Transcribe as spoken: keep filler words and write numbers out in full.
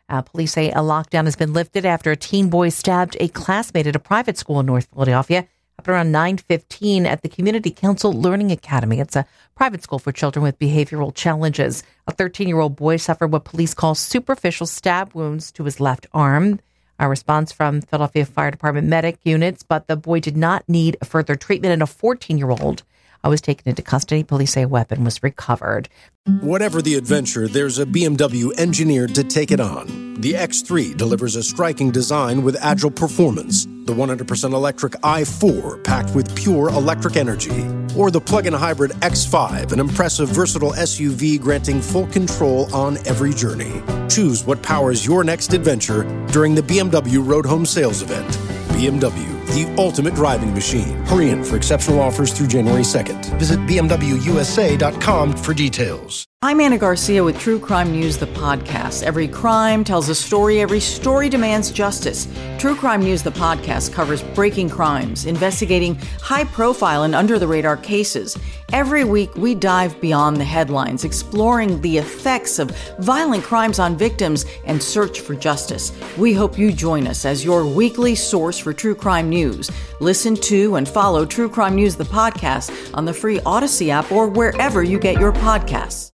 Uh, police say a lockdown has been lifted after a teen boy stabbed a classmate at a private school in North Philadelphia. Happened around nine fifteen at the Community Council Learning Academy. It's a private school for children with behavioral challenges. A thirteen-year-old boy suffered what police call superficial stab wounds to his left arm. A response from Philadelphia Fire Department medic units, but the boy did not need further treatment, and a fourteen-year-old was taken into custody. Police say a weapon was recovered. Whatever the adventure, there's a B M W engineered to take it on. The X three delivers a striking design with agile performance. The one hundred percent electric i four, packed with pure electric energy. Or the plug-in hybrid X five, an impressive, versatile S U V granting full control on every journey. Choose what powers your next adventure during the B M W Road Home Sales Event. B M W, the ultimate driving machine. Hurry in for exceptional offers through January second. Visit b m w u s a dot com for details. I'm Anna Garcia with True Crime News, the podcast. Every crime tells a story. Every story demands justice. True Crime News, the podcast, covers breaking crimes, investigating high-profile and under-the-radar cases. Every week, we dive beyond the headlines, exploring the effects of violent crimes on victims and search for justice. We hope you join us as your weekly source for true crime news. Listen to and follow True Crime News, the podcast, on the free Odyssey app or wherever you get your podcasts.